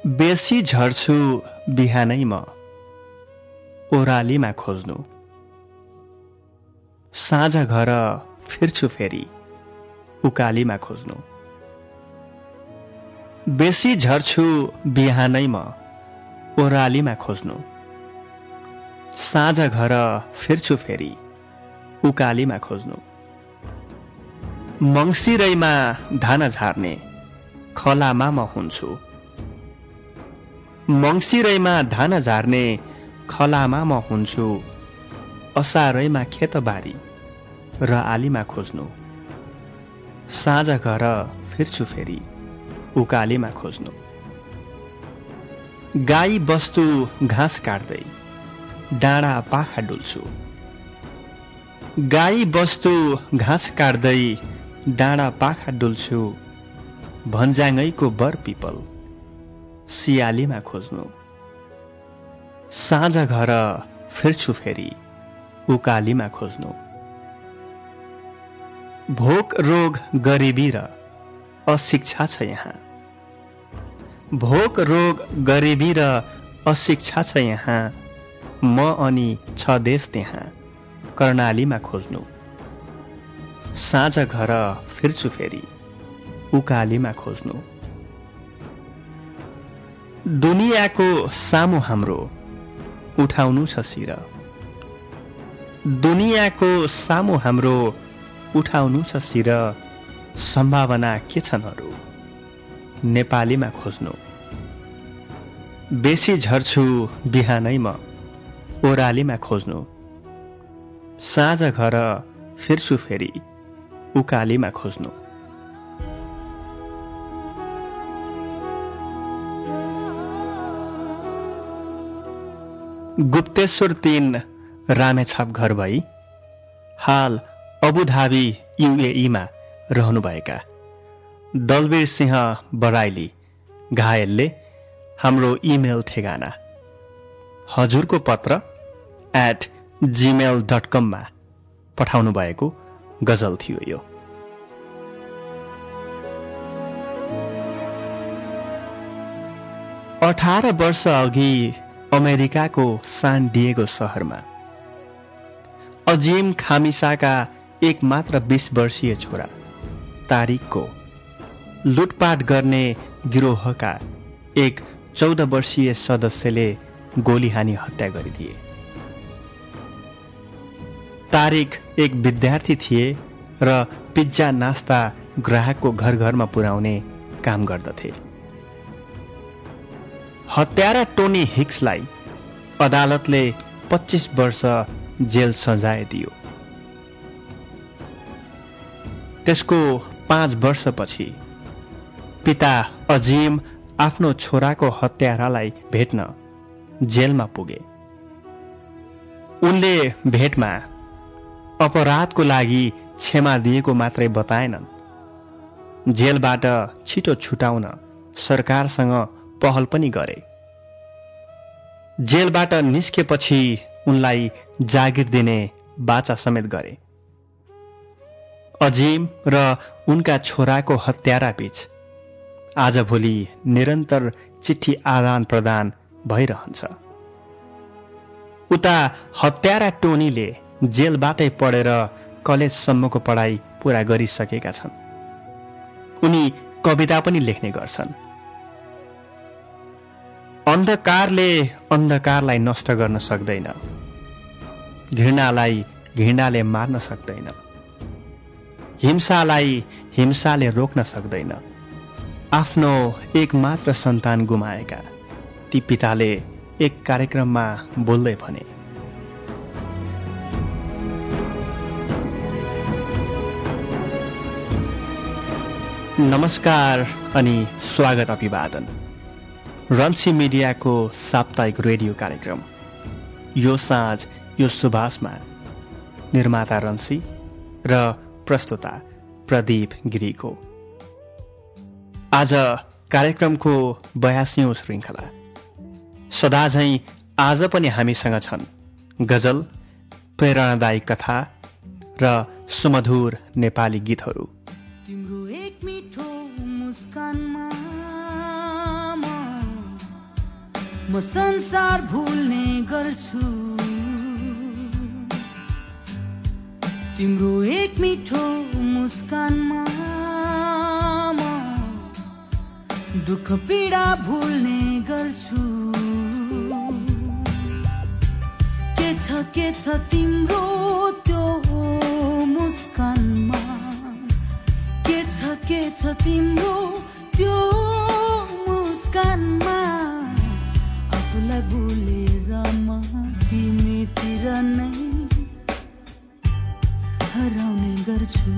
बेसी झर्छु बिहानै म ओरालीमा खोज्नु, साँझ घर फिर्छु फेरि उकालीमा खोज्नु। बेसी झर्छु बिहानै म ओरालीमा खोज्नु, साँझ घर फिर्छु फेरि उकालीमा खोज्नु। मङ्सिरैमा धान झार्ने खलामा म हुन्छु, मङ्सिरैमा धान झार्ने खलामा म हुन्छु। असारैमा खेतबारी र आलीमा खोज्नु, साँझ घर फिर्छु फेरि उकालीमा खोज्नु। गाई बस्तु घाँस काट्दै डाँडा पाखा डुल्छु, गाई बस्तु घाँस काट्दै डाँडा पाखा डुल्छु। भन्ज्याङैको बर पिपल सियालीमा खोज्नु, साँझ घर फिर्छु फेरि उकालीमा खोज्नु। भोक रोग गरिबी र अशिक्षा छ यहाँ, भोक रोग गरिबी र अशिक्षा छ यहाँ। म अनि छ देश त्यहाँ कर्णालीमा खोज्नु, साँझ घर फिर्छु फेरि उकालीमा खोज्नु। दुनियाँको सामु हाम्रो उठाउनु छ शिर, दुनियाँको सामु हाम्रो उठाउनु छ शिर। सम्भावना के छन् अरू नेपालीमा खोज्नु, बेसी झर्छु बिहानै म ओरालीमा खोज्नु, साँझ घर फिर्छु फेरि उकालीमा खोज्नु। गुप्तेश्वर 3 रामेछाप घर भई हाल अबुधाबी युएईमा रहनुभएका दलवीर सिंह बराइली घायलले हाम्रो इमेल ठेगाना हजुरको पत्र @gmail.com मा पठाउनु भएको गजल थियो यो। अठार वर्ष अघि अमेरिकाको सान डिएगो शहरमा अजिम खामिसाका एक मात्र 20 वर्षीय छोरा तारिकको लुटपाट गर्ने गिरोहका एक 14 वर्षीय सदस्यले गोली हानी हत्या गरिदिए। तारिक एक विद्यार्थी थिए र पिज्जा नास्ता ग्राहकको घर घरमा पुर्याउने काम गर्दथे। हत्यारा टोनी हिक्सलाई अदालतले 25 वर्ष जेल सजाय दियो। त्यसको 5 वर्षपछि पिता अजिम आफ्नो छोराको हत्यारालाई भेट्न जेलमा पुगे। उनले भेटमा अपराधको लागि क्षमा दिएको मात्रै बताएनन्, जेलबाट छिटो छुटाउन सरकारसँग पहल पनि गरे। जेलबाट निस्केपछि उनलाई जागिर दिने बाचा समेत गरे। अजिम र उनका छोराको हत्यारा बीच आजभोलि निरन्तर चिठी आदान प्रदान भइरहन्छ। उता हत्यारा टोनीले जेलबाटै पढेर कलेजसम्मको पढाइ पूरा गरिसकेका छन्। उनी कविता पनि लेख्ने गर्छन्। अन्धकारले अन्धकारलाई नष्ट गर्न सक्दैन, घृणालाई घृणाले मार्न सक्दैन, हिंसालाई हिंसाले रोक्न सक्दैन। आफ्नो एक मात्र सन्तान गुमाएका ती पिताले एक कार्यक्रममा बोल्दै भने, नमस्कार अनि स्वागत अभिवादन। रन्सी मिडियाको साप्ताहिक रेडियो कार्यक्रम यो साँझ यो सुभाषमा निर्माता रन्सी र प्रस्तुता प्रदीप गिरीको आज कार्यक्रमको 82औं श्रृङ्खला। सदाझैं आज पनि हामीसँग छन् गजल, प्रेरणादायी कथा र सुमधुर नेपाली गीतहरू। तिम्रो एक मिठो मुस्कानमा म म संसार भुल्ने गर्छु तिम्रो एक मिठो मुस्कानमा म दुःख पीडा भुल्ने गर्छु के छ तिम्रो त्यो मुस्कानमा के छ तिम्रो त्यो मुस्कानमा आफूलाई भुलेर म तिमीतिर नै हराउने गर्छु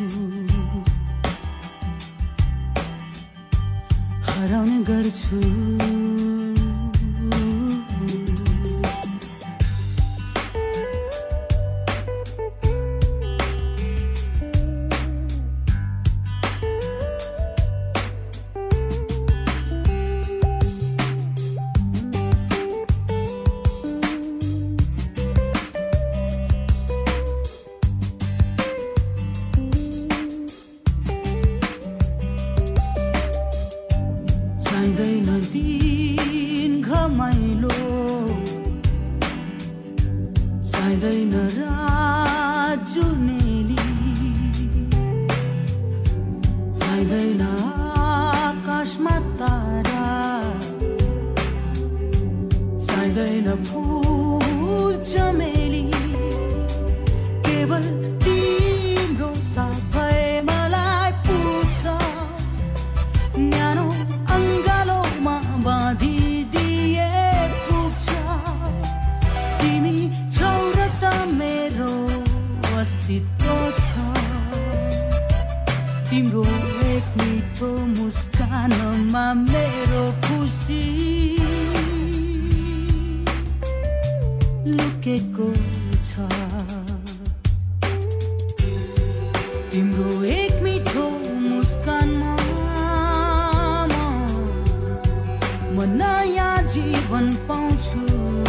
चाहिँदैन दिन घमाइलो चाहिँदैन रात जुनेली चाहिँदैन आकाशमा तारा चाहिँदैन फूल चमेली केवल तिम्रो साथ भए मलाई पुग्छ न्यानो अङ्गालोमा बाँधिदिए पुग्छ तिमी छौ र त मेरो अस्तित्व छ तिम्रो एक मिठो मुस्कानमा मेरो खुसी लुकेको छ तिम्रो एक मिठो मुस्कानमा म नयाँ जीवन पाउँछु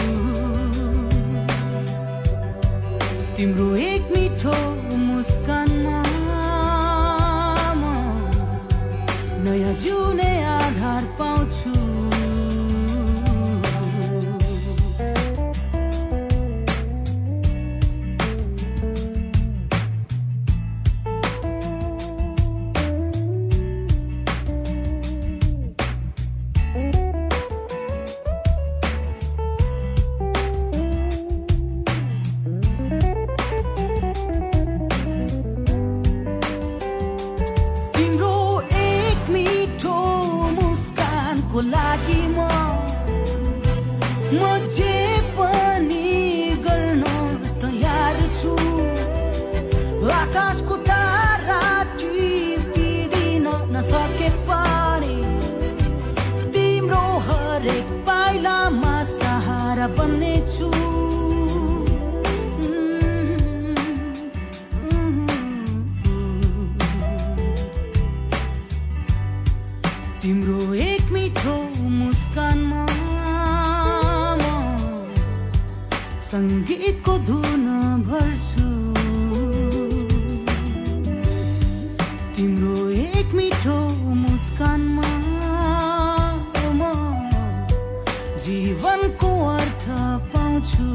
तिम्रो एक मिठो मुस्कानमा म नयाँ जिउने आधार पाउँछु को लागि म जे पनि गर्न तयार छु आकाशको तारा टिपिदिन नसके पनि तिम्रो हरेक पाइलामा सहारा बन्ने छु तिम्रो एक मिठो मुस्कानमा म सङ्गीतको धुन भर्छु तिम्रो एक मिठो मुस्कानमा म जीवनको अर्थ पाउँछु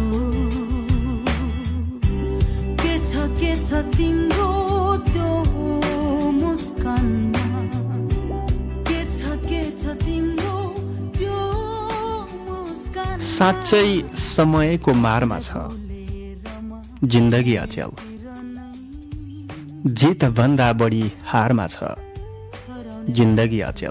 के छ तिम्रो त्यो मुस्कानमा साँच्चै समयको मारमा छ जिन्दगी अचेल जित भन्दा बढी हारमा छ जिन्दगी अचेल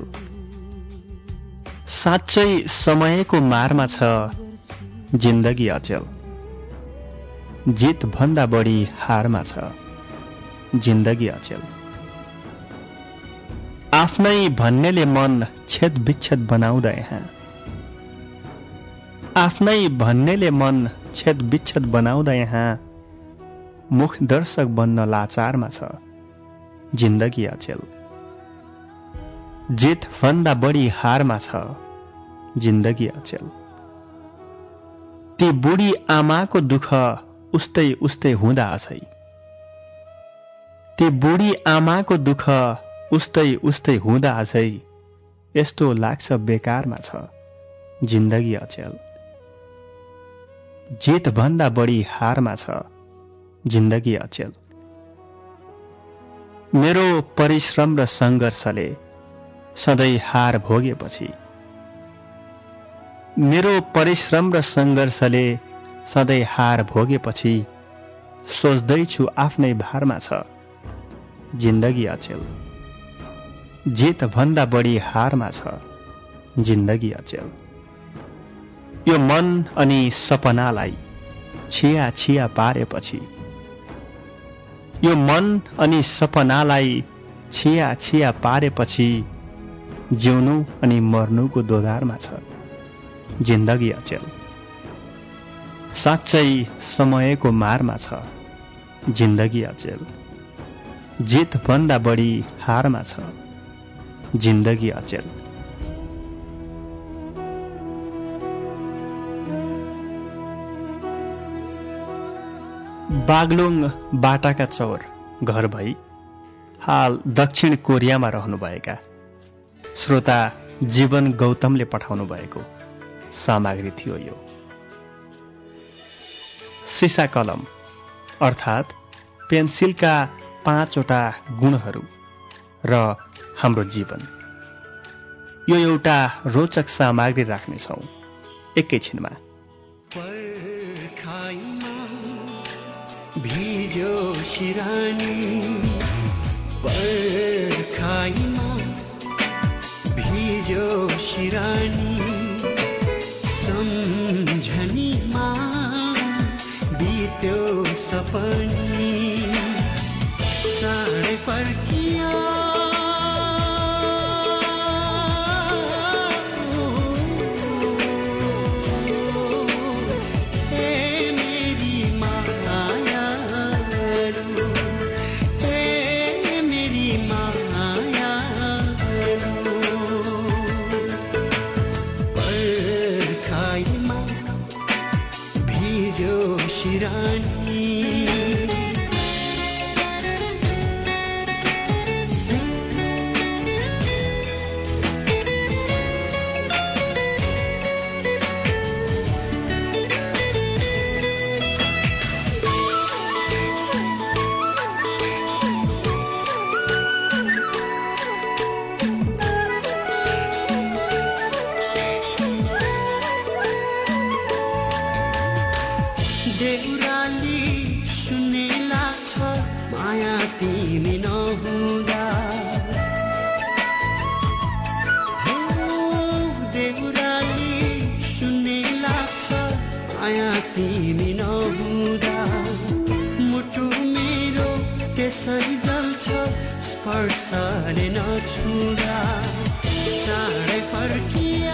साँच्चै समयको मारमा छ जिन्दगी अचेल जित भन्दा बढी हारमा छ जिन्दगी अचेल आफ्नै भन्नेले मन छेद विच्छेद बनाउँदा यहाँ आफ्नै भन्नेले मन छेद विच्छेद बनाउँदा यहाँ मुख दर्शक बन्न लाचारमा छ जिन्दगी अचेल जित भन्दा बढी हारमा छ जिन्दगी अचेल ती बुढी आमाको दुःख उस्तै उस्तै हुँदा अझै ती बुढी आमाको दुःख उस्तै उस्तै हुँदा अझै यस्तो लाग्छ बेकारमा छ जिन्दगी अचेल। जितभन्दा बढी हारमा छ जिन्दगी अचेल। मेरो परिश्रम र सङ्घर्षले सधैँ हार भोगेपछि, मेरो परिश्रम र सङ्घर्षले सधैँ हार भोगेपछि सोच्दैछु आफ्नै भारमा छ जिन्दगी अचेल। जितभन्दा बढी हारमा छ जिन्दगी अचेल। यो मन अनि सपनालाई छिया छिया पारेपछि, यो मन अनि सपनालाई छिया छिया पारेपछि जिउनु अनि मर्नुको दोधारमा छ जिन्दगी अचेल। साँच्चै समयको मारमा छ जिन्दगी अचेल। जितभन्दा बढी हारमा छ जिन्दगी अचेल। बागलुङ बाटाका चौर घर भई हाल दक्षिण कोरियामा रहनुभएका श्रोता जीवन गौतमले पठाउनु भएको सामग्री थियो यो। सिसा कलम अर्थात् पेन्सिलका 5वटा गुणहरू र हाम्रो जीवन, यो एउटा रोचक सामग्री राख्नेछौँ एकैछिनमा। भिजो शिरानी पर्खाइमा, भिजो शिरानी सम्झनीमा बित्यो सपनी चाँडै फर्किया त्यसरी जल्छ स्पर्शले नछुँदा चाँडै फर्किया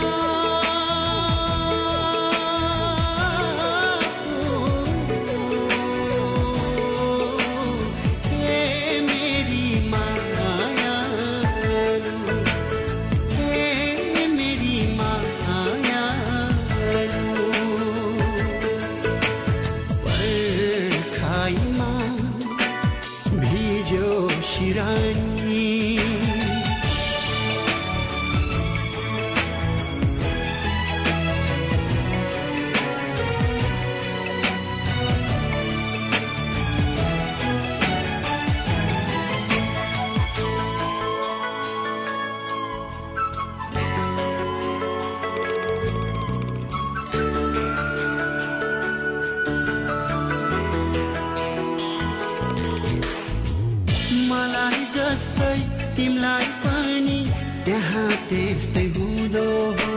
तिमलाई पनि त्यहाँ त्यस्तै हुँदो हो,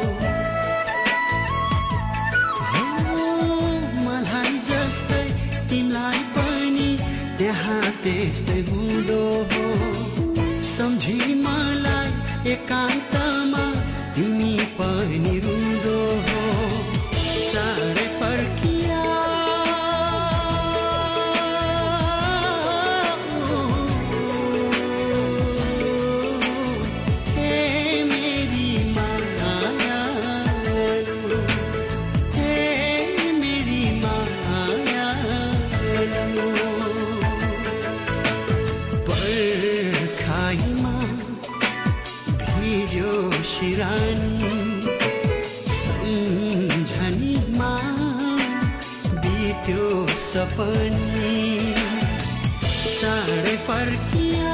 मलाई जस्तै तिमलाई पनि त्यहाँ त्यस्तै हुँदो हो। सम्झी मलाई एकान्तमा तिमी पनि रुँदो हो, चाँडै फर्किया भिजो पनि चाँडै फर्किया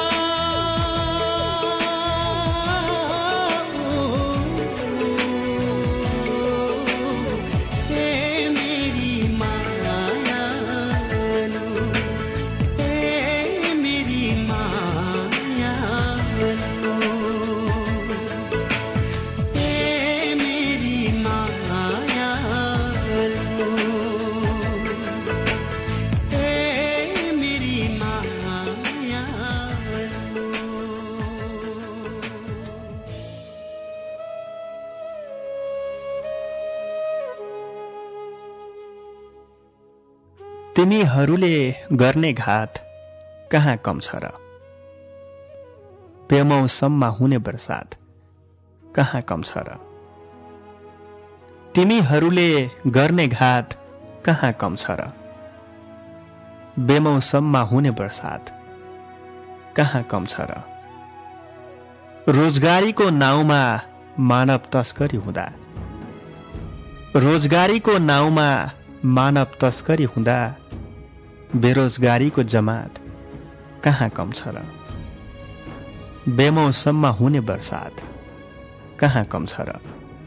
तिमीहरूले गर्ने घात कहाँ कम छ र बेमौसममा हुने बर्सात कहाँ कम छ र तिमीहरूले गर्ने घात कहाँ कम छ र बेमौसममा हुने बर्सात कहाँ कम छ र रोजगारीको नाउँमा मानव तस्करी हुँदा रोजगारीको नाउँमा मानव तस्करी हुँदा बेरोजगारीको जमात कहाँ कम छ र बेमौसममा हुने बर्सात कहाँ कम छ र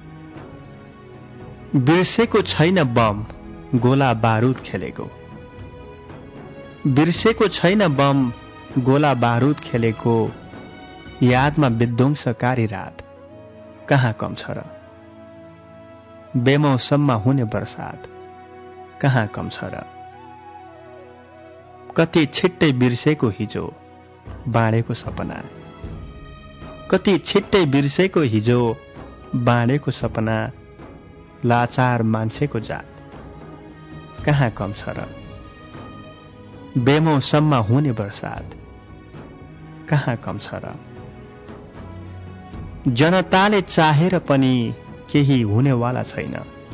बिर्सेको छैन बम गोला बारुद खेलेको बिर्सेको छैन बम गोला बारुद खेलेको यादमा विध्वंसकारी रात कहाँ कम छ र बेमौसममा हुने बर्सात कहाँ कम छ र कति छिट्टै बिर्सेको हिजो बाँडेको सपना कति छिट्टै बिर्सेको हिजो बाँडेको सपना लाचार मान्छेको जात कहाँ कम छ र बेमौसममा हुने बर्सात कहाँ कम छ र जनताले चाहेर पनि केही हुनेवाला छैन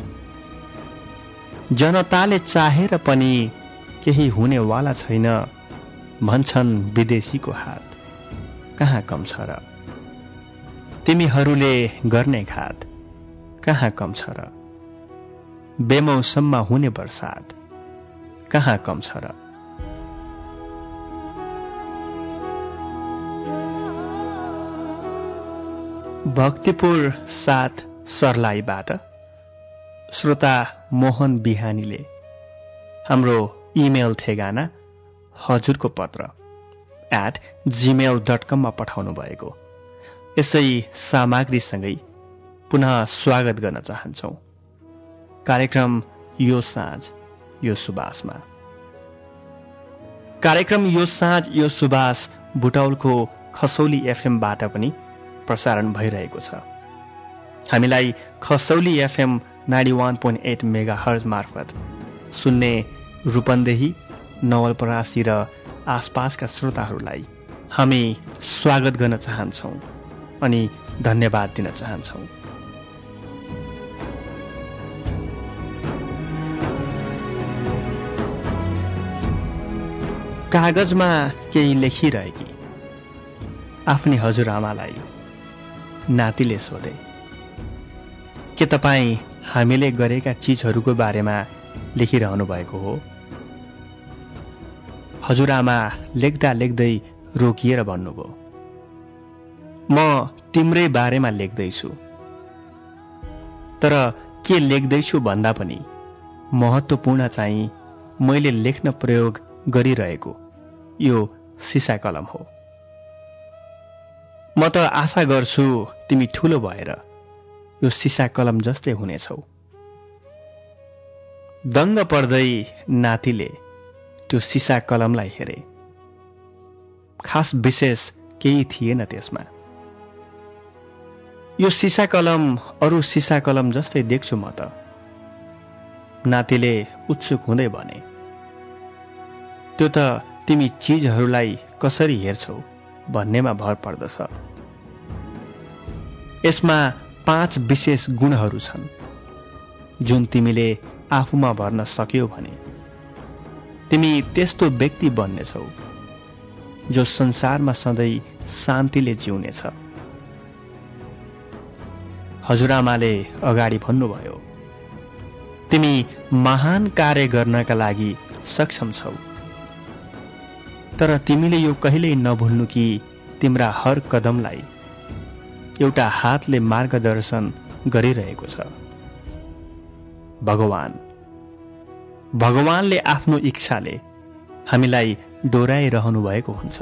जनताले चाहेर पनि केही हुनेवाला छैन भन्छन् विदेशीको हात कहाँ कम छ र तिमीहरूले गर्ने घात कहाँ कम छ र बेमौसममा हुने बर्सात कहाँ कम छ र भक्तिपुर 7 सर्लाहीबाट श्रोता मोहन बिहानीले हाम्रो इमेल ठेगाना हजुरको पत्र @gmail.com मा पठाउनु भएको यसै सामग्रीसँगै पुनः स्वागत गर्न चाहन्छौ कार्यक्रम यो साँझ यो सुबासमा। कार्यक्रम यो साँझ यो सुबास बुटौलको खसौली एफएमबाट पनि प्रसारण भइरहेको छ। हामीलाई खसौली एफएम 91.8 मेगाहर्ज मार्फत सुन्ने रूपन्देही नवलपरासी र आसपासका श्रोताहरूलाई हामी स्वागत गर्न चाहन्छौँ अनि धन्यवाद दिन चाहन्छौँ। कागजमा केही लेखिरहेकी आफ्नी हजुरआमालाई नातिले सोधे, के तपाईँ हामीले गरेका चिजहरूको बारेमा लेखिरहनु भएको हो? हजुरआमा लेख्दा लेख्दै रोकिएर भन्नुभयो, म तिम्रै बारेमा लेख्दैछु, तर के लेख्दैछु भन्दा पनि महत्त्वपूर्ण चाहिँ मैले लेख्न प्रयोग गरिरहेको यो सिसा कलम हो। म त आशा गर्छु तिमी ठुलो भएर यो सिसा कलम जस्तै हुनेछौ। दङ्ग पर्दै नातिले त्यो सिसा कलमलाई हेरे। खास विशेष केही थिएन त्यसमा। यो सिसा कलम अरू सिसा कलम जस्तै देख्छु म त, नातिले उत्सुक हुँदै भने। त्यो त तिमी चिजहरूलाई कसरी हेर्छौ भन्नेमा भर पर्दछ। यसमा 5 विशेष गुणहरू छन् जुन तिमीले आफूमा भर्न सक्यौ भने तिमी त्यस्तो व्यक्ति बन्नेछौ जो संसारमा सधैँ शान्तिले जिउनेछ। हजुरआमाले अगाडि भन्नुभयो, तिमी महान कार्य गर्नका लागि सक्षम छौ। तर तिमीले यो कहिल्यै नभुल्नु कि तिम्रा हर कदमलाई एउटा हातले मार्गदर्शन गरिरहेको छ। भगवानले आफ्नो इच्छाले हामीलाई डोराइरहनु भएको हुन्छ।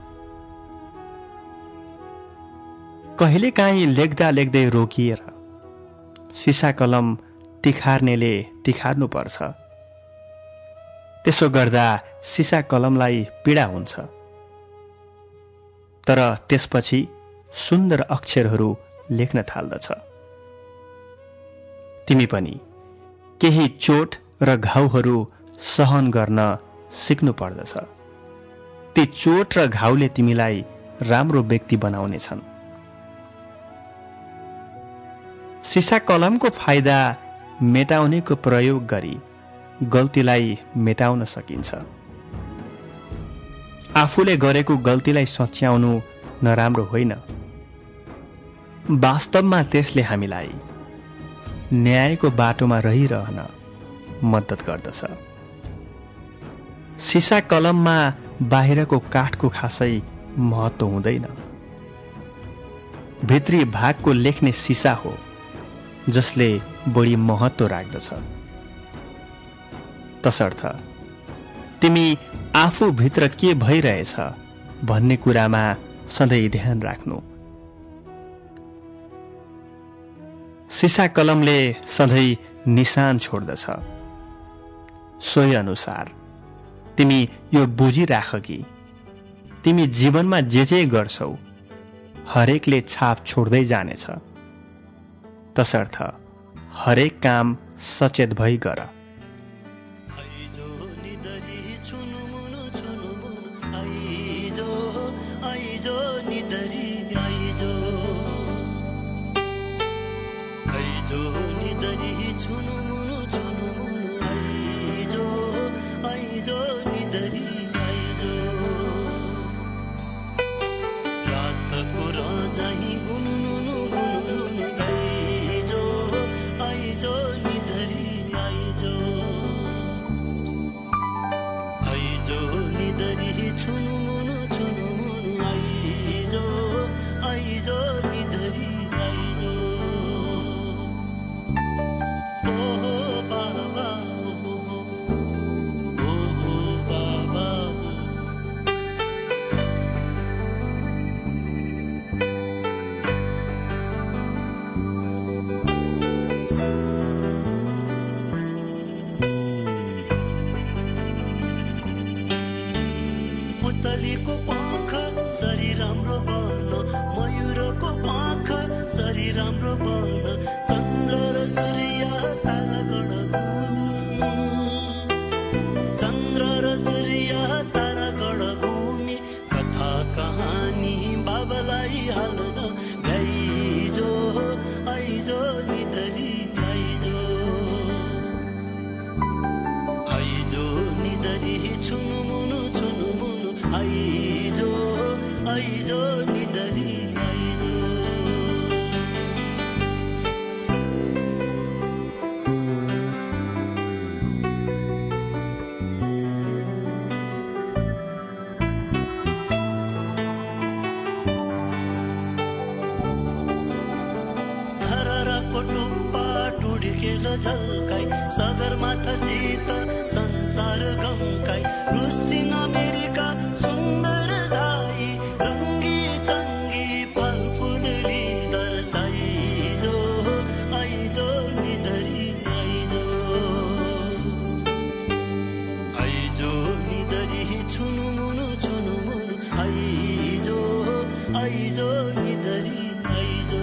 कहिलेकाहीँ लेख्दा लेख्दै रोकिएर सिसा कलम तिखार्नेले तिखार्नु पर्छ। त्यसो गर्दा सिसा कलमलाई पीडा हुन्छ, तर त्यसपछि सुन्दर अक्षरहरू लेख्न थाल्दछ। तिमी पनि केही चोट र घाउहरू सहन गर्न सिक्नु पर्दछ। ती चोट र घाउले तिमीलाई राम्रो व्यक्ति बनाउनेछन्। सिसा कलमको फाइदा मेटाउनेको प्रयोग गरी गल्तीलाई मेटाउन सकिन्छ। आफूले गरेको गल्तीलाई सच्याउनु नराम्रो होइन। वास्तवमा त्यसले हामीलाई न्यायको बाटोमा रहिरहन मद्दत गर्दछ। सिसा कलममा बाहिरको काठको खासै महत्त्व हुँदैन। भित्री भागको लेख्ने सिसा हो जसले बढी महत्त्व राख्दछ। तसर्थ तिमी आफूभित्र के भइरहेछ भन्ने कुरामा सधैँ ध्यान राख्नु। सिसा कलमले सधैँ निशान छोड्दछ। सोही अनुसार तिमी यो बुझिराख कि तिमी जीवनमा जे गर्छौ हरेकले छाप छोड्दै जानेछ। तसर्थ हरेक काम सचेत भई गर। पुतलीको पाख सरी राम्रो बन, मयूरको पाख सरी राम्रो बन, चन्द्र र सूर्य तारा गण भूमि, चन्द्र र सूर्य तारा गण भूमि, कथा कहानी बाबालाई हाल्न भ्याइजो आइजो निधरी आइजो, आइजो निधरी छुनु मुनु छुनु मुनु आइजो आइजो निधरी आइजो। धरहराको टुप्पा टुड्केल झल्काई, सगरमाथासित संसार गम्काई, रुस्चिन अमेरिका सुन्दर धाई, रङ्गी चङ्गी फलफुलली दर्शाइजो आइजो निधरी आइजो, आइजो निधरी छुनु मुनु आइजो आइजो निधरी आइजो।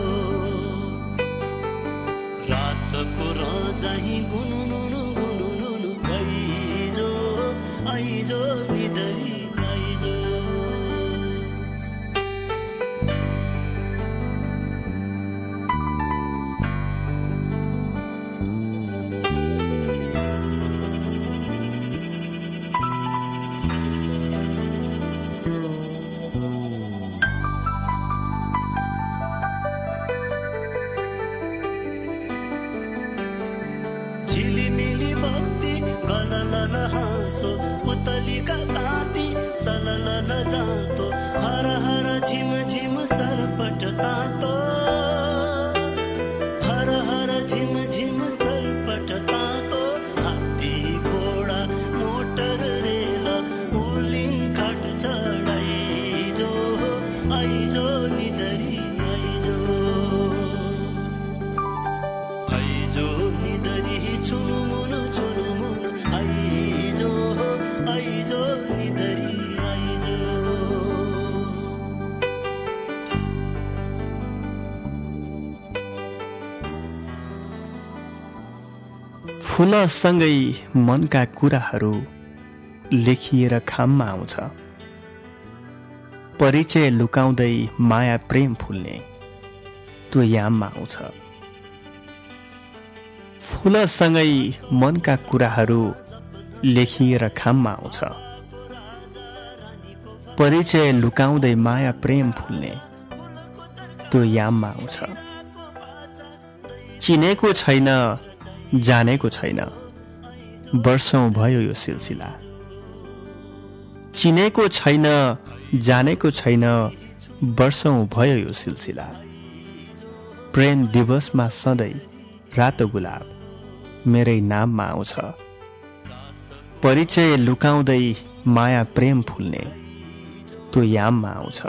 रातको रजाई गुनुनुनु गुनुनुनु आइजो आइजो निधरी फुलसँगै मनका कुराहरू लेखिएर खाममा आउँछ। परिचय लुकाउँदै माया प्रेम फुल्ने त्यो याममा आउँछ। फुलसँगै मनका कुराहरू लेखिएर खाममा आउँछ। परिचय लुकाउँदै माया प्रेम फुल्ने त्यो याममा आउँछ। चिनेको छैन, जानेको छैन, वर्षौं भयो यो सिलसिला। चिनेको छैन, जानेको छैन, वर्षौं भयो यो सिलसिला। प्रेम दिवसमा सधैँ रातो गुलाब मेरै नाममा आउँछ। परिचय लुकाउँदै माया प्रेम फुल्ने त्यो याममा आउँछ।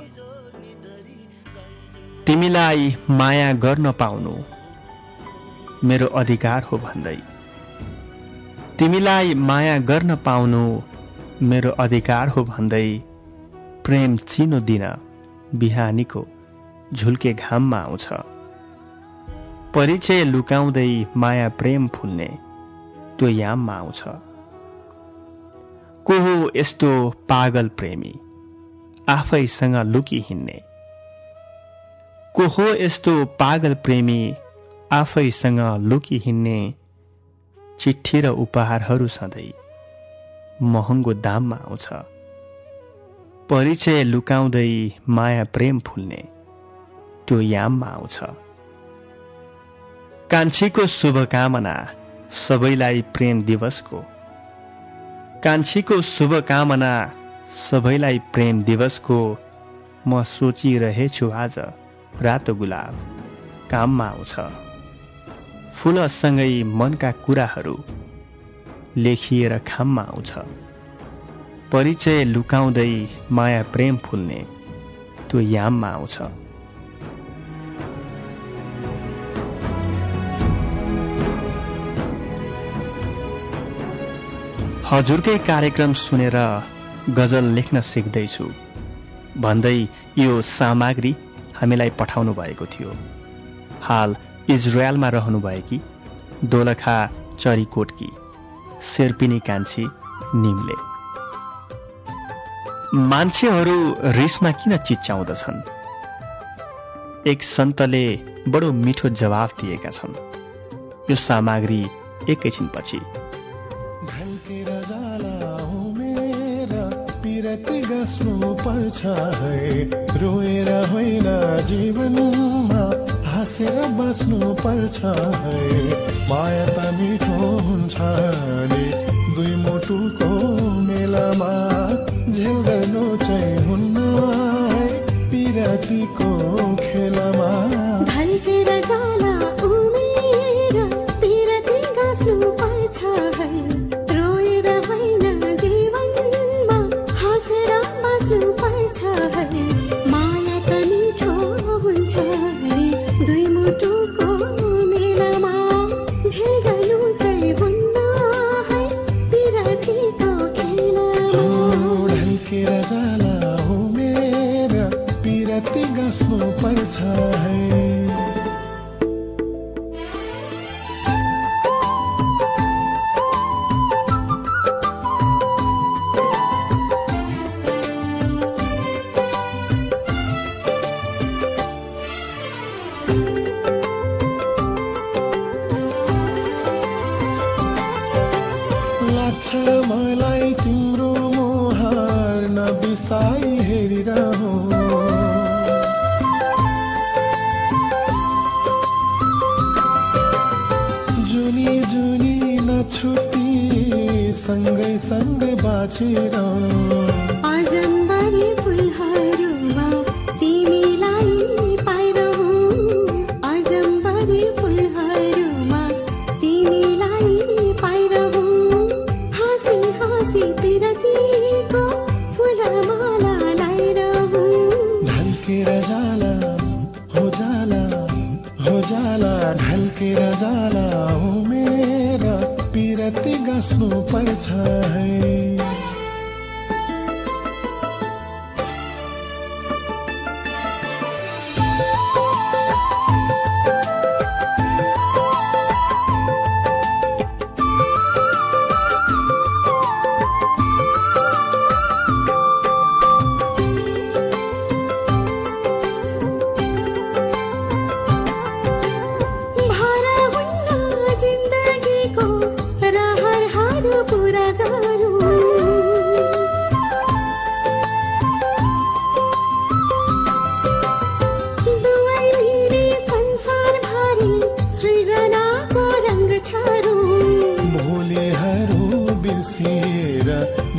तिमीलाई माया गर्न पाउनु मेरो अधिकार हो भन्दै, तिमीलाई माया गर्न पाउनु मेरो अधिकार हो भन्दै, प्रेम चिनो दिन बिहानीको झुल्के घाममा आउँछ। परिचय लुकाउँदै माया प्रेम फुल्ने त्यो याममा आउँछ। को हो यस्तो पागल प्रेमी आफैसँग लुकी हिँड्ने? को हो यस्तो पागल प्रेमी आफैसँग लुकी हिँड्ने? चिट्ठी र उपहारहरू सधैँ महँगो दाममा आउँछ। परिचय लुकाउँदै माया प्रेम फुल्ने त्यो याममा आउँछ। कान्छीको शुभकामना सबैलाई प्रेम दिवसको, कान्छीको शुभकामना सबैलाई प्रेम दिवसको। म सोचिरहेछु आज रातो गुलाब काममा आउँछ। फुलसँगै मनका कुराहरू लेखिएर खाममा आउँछ। परिचय लुकाउँदै माया प्रेम फुल्ने त्यो याममा आउँछ। हजुरकै कार्यक्रम सुनेर गजल लेख्न सिक्दैछु भन्दै यो सामग्री हामीलाई पठाउनु भएको थियो। हाल इजरायलमा रहनुभएकी दोलखा चरीकोटकी शेर्पिनी कान्छी निमले। मान्छेहरू रिसमा किन चिच्याउँदछन्? एक सन्तले बडो मिठो जवाफ दिएका छन्। यो सामग्री एकैछिनपछि। गाँस्नु पर्छ है, रोएर होइन जीवनमा हाँसेर बस्नु पर्छ है। माया त मिठो हुन्छ नि दुई मुटुको मेलामा, झेल गर्नु चाहिँ हुन्न है पिरातीको खेलमा। ढल्केर जाला उमेर पिराती गाँस्नु पर्छ है, रोएर होइन जीवनमा हाँसेर बस्नु पर्छ है। माया त मिठो हुन्छ नि दुई मुटुको मेलामा, झेल गर्नु चाहिँ हुन्न है पिरातीको खेलमा। ढल्केर जाला उमेर पिराती गाँस्नु पर्छ है। मलाई तिम्रो मुहार नबिसाई हेरिरहँ, जुनी जुनी नछुटी सँगै सँगै बाँचिरहँ। आजमबारी फुलहरूमा तिमीलाई पाइरहँ, आजमबारी फुलहरूमा तिमीलाई पाइरहँ। हाँसी हाँसी पिरातीको फुलमाला लाइरहँ। ढल्केर जाला हो जाला हो जाला, ढल्केर जाला हो मेरा पिराती गाँस्नु पर्छ है।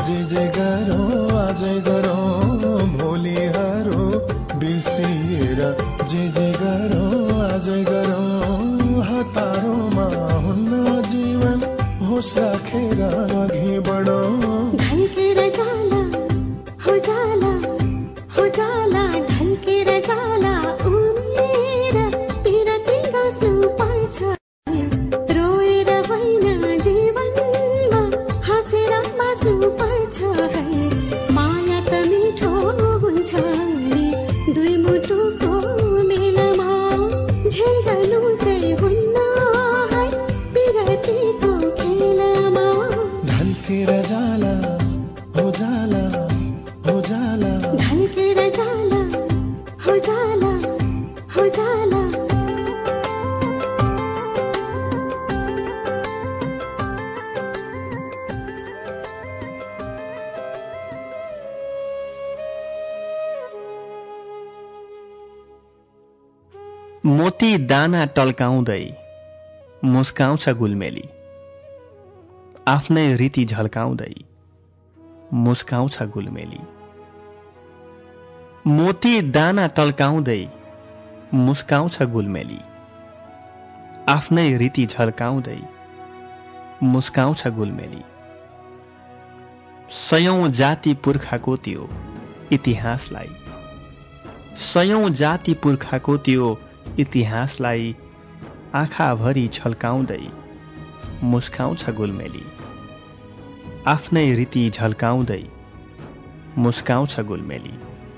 जे गरौँ आजै गरौँ भोलिहरू बिर्सिएर जे गरौँ आजै गरौँ हतारोमा हुन्न जीवन होस राखेर अघि बढौँ ढल्केर जाला हो जाला हो जाला ढल्केर जाला उमेर पिरती गाँस्नु पर्छ रोएर होइन जीवनमा हाँसेर बाँच्नु पर्छ है माया त मिठो हुन्छ नि दुई मुटुको मेलमा झेल गर्नु चाहिँ हुन्न है पिरतीको खेलमा ढल्केर जाला हो जाला हो जाला ढल्केर जाला हो जाला हो जाला मोती दाना टल्काउँदै मुस्काउँछ गुलमेली आफ्नै रीति झल्काउँदै मुस्काउँछ गुलमेली मोती दाना टल्काउँदै मुस्काउँछ गुलमेली आफ्नै रीति झल्काउँदै मुस्काउँछ गुलमेली सयौं जाति पुर्खाको त्यो इतिहासलाई सयौं जाति पुर्खाको त्यो इतिहासलाई आँखाभरि छल्काउँदै मुस्काउँछ गुलमेली आफ्नै रीति झल्काउँदै मुस्काउँछ गुलमेली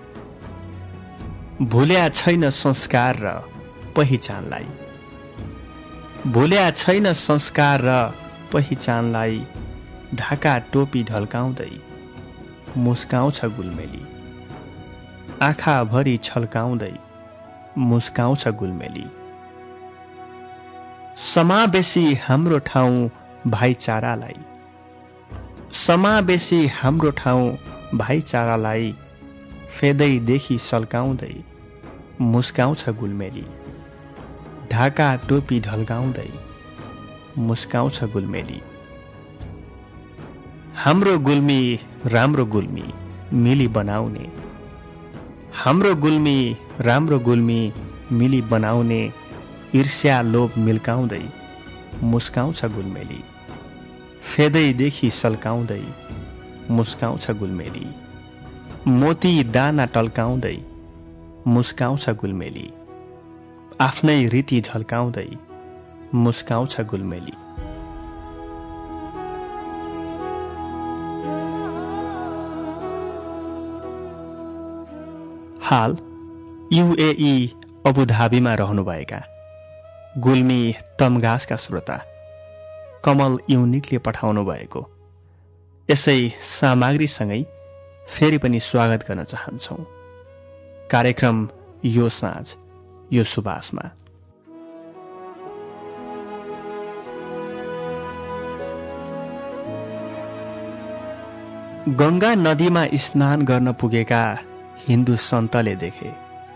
भुल्या छैन संस्कार र पहिचानलाई भुल्या छैन संस्कार र पहिचानलाई ढाका टोपी ढल्काउँदै मुस्काउँछ गुलमेली आँखाभरि छल्काउँदै मुस्काउँछ गुलमेली समावेशी हाम्रो ठाउँ भाइचारालाई समावेशी हाम्रो ठाउँ भाइचारालाई फेदैदेखि सल्काउँदै मुस्काउँछ गुलमेली ढाका टोपी ढल्काउँदै मुस्काउँछ गुलमेली हाम्रो गुल्मी राम्रो गुल्मी मिली बनाउने हाम्रो गुल्मी राम्रो गुल्मी मिली बनाउने ईर्ष्या लोभ मिल्काउँदै मुस्काउँछ गुलमेली फेदैदेखि सल्काउँदै मुस्काउँछ गुलमेली मोती दाना टल्काउँदै मुस्काउँछ गुलमेली आफ्नै रीति झल्काउँदै मुस्काउँछ गुलमेली हाल युएई अबुधाबीमा रहनुभएका गुल्मी तमगासका श्रोता कमल युनिकले पठाउनु भएको यसै सामग्रीसँगै फेरि पनि स्वागत गर्न चाहन्छौं कार्यक्रम यो साँझ यो सुबासमा। गंगा नदीमा स्नान गर्न पुगेका हिन्दू सन्तले देखे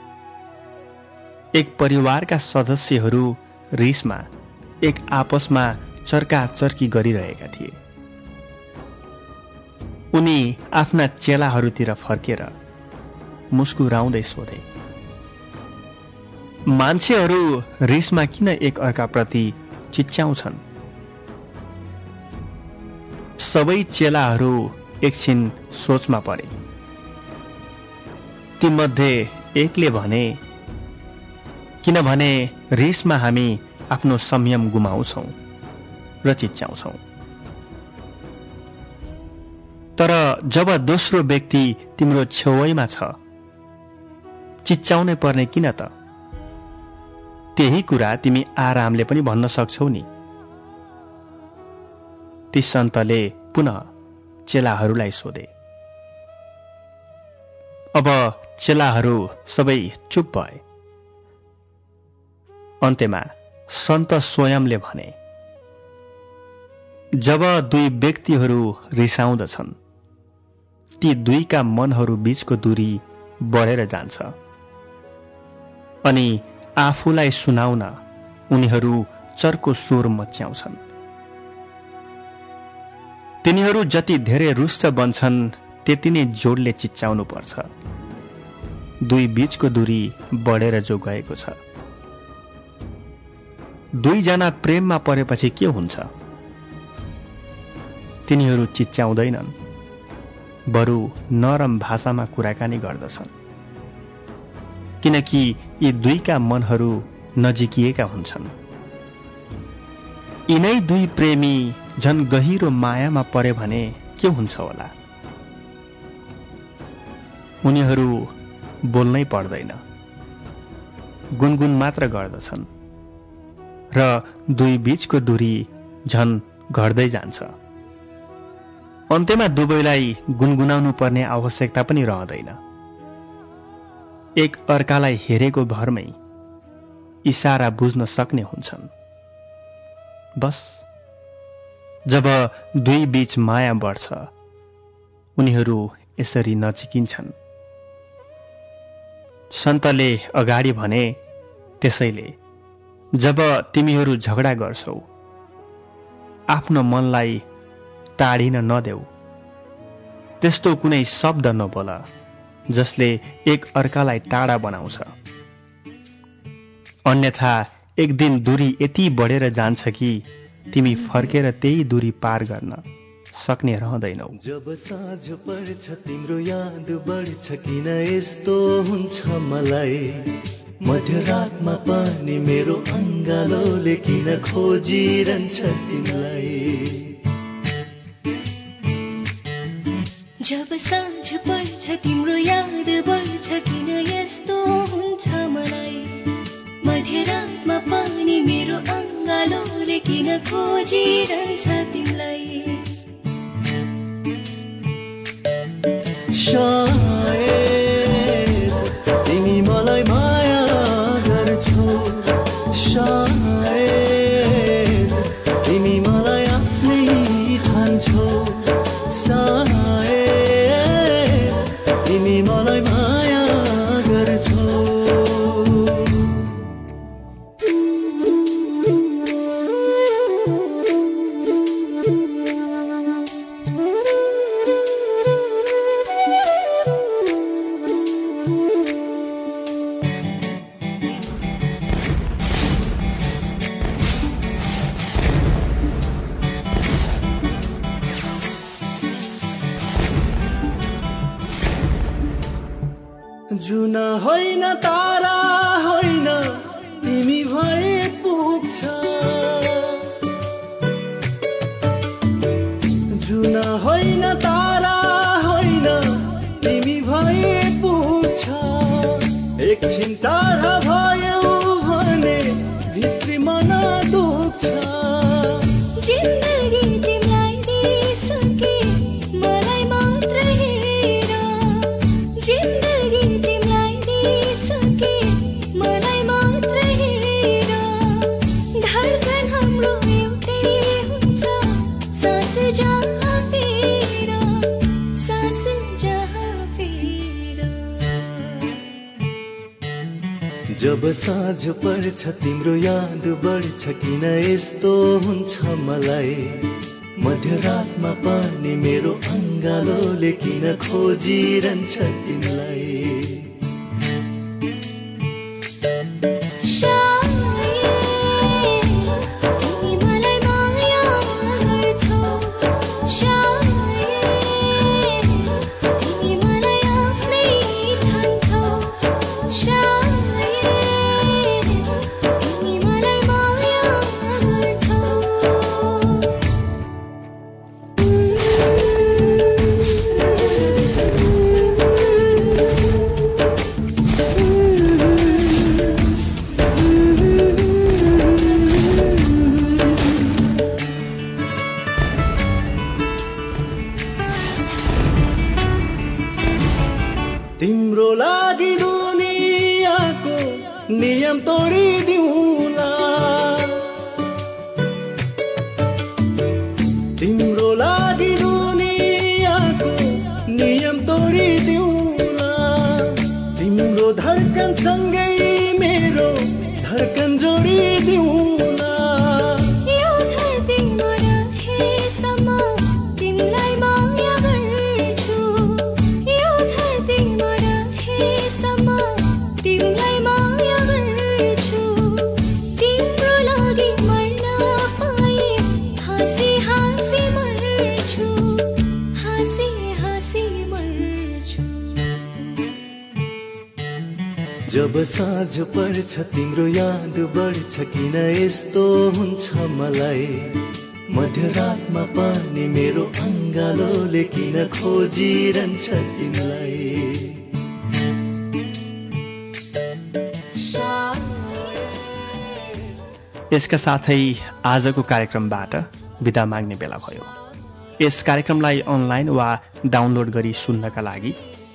एक परिवारका सदस्यहरू रिसमा एक आपसमा चर्काचर्की गरिरहेका थिए। उनी आफ्ना चेलाहरूतिर फर्केर मुस्कुराउँदै सोधे, मान्छेहरू रिसमा किन एक अर्काप्रति चिच्याउँछन्? सबै चेलाहरू एकछिन सोचमा परे। तीमध्ये एकले भने, किनभने रिसमा हामी आफ्नो संयम गुमाउँछौं र चिच्याउँछौं। तर जब दोस्रो व्यक्ति तिम्रो छेउैमा छ, चिच्याउनै पर्ने किन त? त्यही कुरा तिमी आरामले पनि भन्न सक्छौ नि। ती सन्तले पुनः चेलाहरूलाई सोधे। अब चेलाहरू सबै चुप भए। अन्त्यमा सन्त स्वयंले भने, जब दुई व्यक्तिहरू रिसाउँदछन्, ती दुईका मनहरू बीचको दूरी बढेर जान्छ अनि आफूलाई सुनाउन उनीहरू चर्को स्वर मच्याउँछन्। तिनीहरू जति धेरै रुष्ट बन्छन् त्यति नै जोडले चिच्चाउनु पर्छ। दुई बीचको दूरी बढेर जो गएको छ। दुईजना प्रेममा परेपछि के हुन्छ? तिनीहरू चिच्चाउँदैनन्, बरु नरम भाषामा कुराकानी गर्दछन्, किनकि यी दुईका मनहरू नजिकिएका हुन्छन्। यिनै दुई प्रेमी झन् गहिरो मायामा परे भने के हुन्छ होला? उनीहरू बोल्नै पर्दैन, गुनगुन मात्र गर्दछन् र दुई बीचको दूरी झन् घट्दै जान्छ। अन्त्यमा दुवैलाई गुनगुनाउनु पर्ने आवश्यकता पनि रहँदैन। एक अर्कालाई हेरेको भरमै इशारा बुझ्न सक्ने हुन्छन्। बस जब दुई बीच माया बढ्छ उनीहरू यसरी नचिकिन्छन्। सन्तले अगाडि भने, त्यसैले जब तिमीहरू झगडा गर्छौ आफ्नो मनलाई टाढिन नदेऊ। त्यस्तो कुनै शब्द नबोल जसले एक अर्कालाई टाढा बनाउँछ, अन्यथा एक दिन दूरी यति बढेर जान्छ कि तिमी फर्केर त्यही दूरी पार गर्न सक्ने रहँदैनौ। जब साँझ पर्छ तिम्रो याद बढ्छ किन यस्तो हुन्छ मलाई? मध्यरातमा पानी मेरो अङ्गालोले किन खोजिरहन्छ तिमीलाई? जब साँझ पर्छ तिम्रो याद बढ्छ किन यस्तो हुन्छ मलाई? मध्यरातमा पानी मेरो अङ्गालोले किन खोजिरहन्छ तिमीलाई? सायद तिमी मलाई माया गर्छौ, सायद तिमी मलाई आफ्नै ठान्छौ, सायद तिमी मलाई माया गर्छौ। जुना होइन तारा होइन तिमी भए पुग्छ, जुना होइन तारा होइन तिमी भए पुग्छ। एकछिन टाढा भयो भने भित्री मन दुख्छ। जिन्दगी तिमीलाई दिइसके मलाई मात्र हेर, जिन्दगी तिमीलाई दिइसके मलाई मात्र हेर। धड्कन हाम्रो एउटै हुन्छ, सास जहाँ फेर, सास जहाँ फेर। जब साँझ पर्छ तिम्रो याद बढ्छ किन यस्तो हुन्छ मलाई? मध्यरातमा पानी मेरो अङ्गालोले किन खोजिरहन्छ तिमीलाई? तिम्रो लागि दुनियाँको नियम तोडिदिउँला, तिम्रो लागि दुनियाँको नियम तोडिदिउँला। तिम्रो धड्कन सँगै मेरो धड्कन जोडिदिउँला। यो धरतीमा रहेसम्म तिम्रो जब साँझ पर्छ तिम्रो याद बढ्छ किन यस्तो हुन्छ मलाई मध्यरातमा पनि मेरो अङ्गालोले किन खोजिरहन्छ तिमीलाई यसका साथै आजको कार्यक्रमबाट बिदा माग्ने बेला भयो। यस कार्यक्रमलाई अनलाइन वा डाउनलोड गरी सुन्नका लागि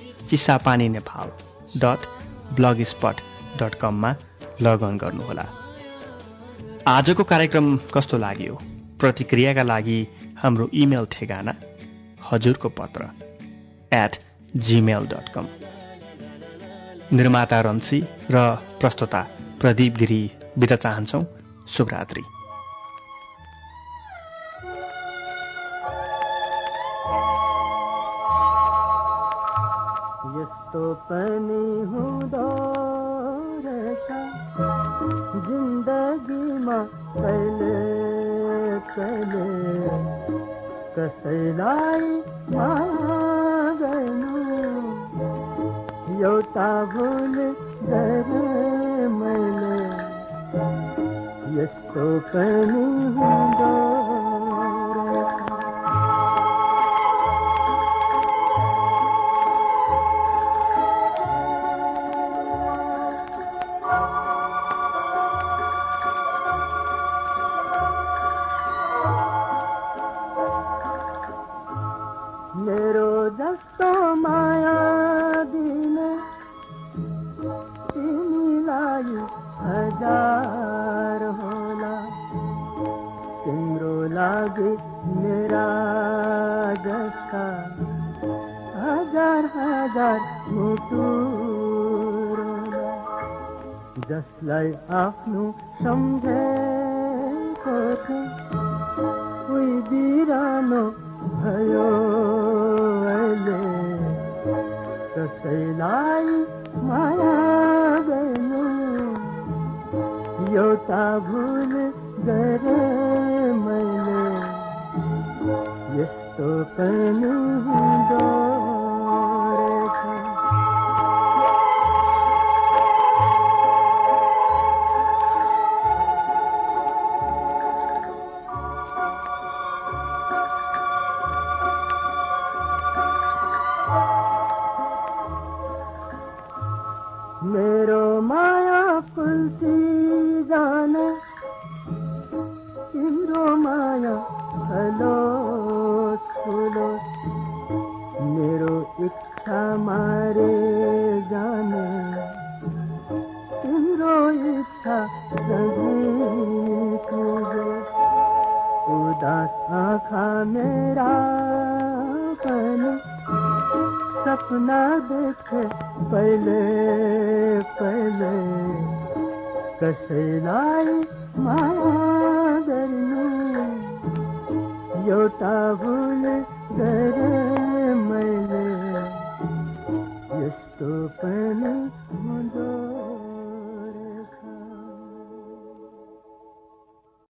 chisapaninanepal.blogspot.com मा लगअन गर्नुहोला। आजको कार्यक्रम कस्तो लाग्यो? प्रतिक्रियाका लागि हाम्रो इमेल ठेगाना हजुरको पत्र @gmail.com। निर्माता रन्सी र प्रस्तुता प्रदीप गिरी बिदा चाहन्छौँ। शुभरात्रि। यस्तो पनि हुँदो रहेछ जिन्दगीमा कहिले कहिले कसैलाई माया गर्नु एउटा भुल गरे मैले यस्तो पनि हुँदो मेरो जस्तो माया दिने तिमीलाई हजार होला तिम्रो लागि मेरा जस्ता हजार हजार मुटु रोला जसलाई आफ्नो सम्झेको थिएँ उही बिरानो भयो अहिले कसैलाई माया गर्नु एउटा भुल गरे मैले यस्तो पनि हुँदो रहेछ मेरो माया फुल्ती जाने तिम्रो माया हलो ठुलो मेरो इच्छा मारे जाने तिम्रो इच्छा जगी उदास आँखा मेरा पनि सपना देखे पहिले पहिले कसैलाई माया गर्नु एउटा भुल गरे मैले यस्तो पनि हुँदो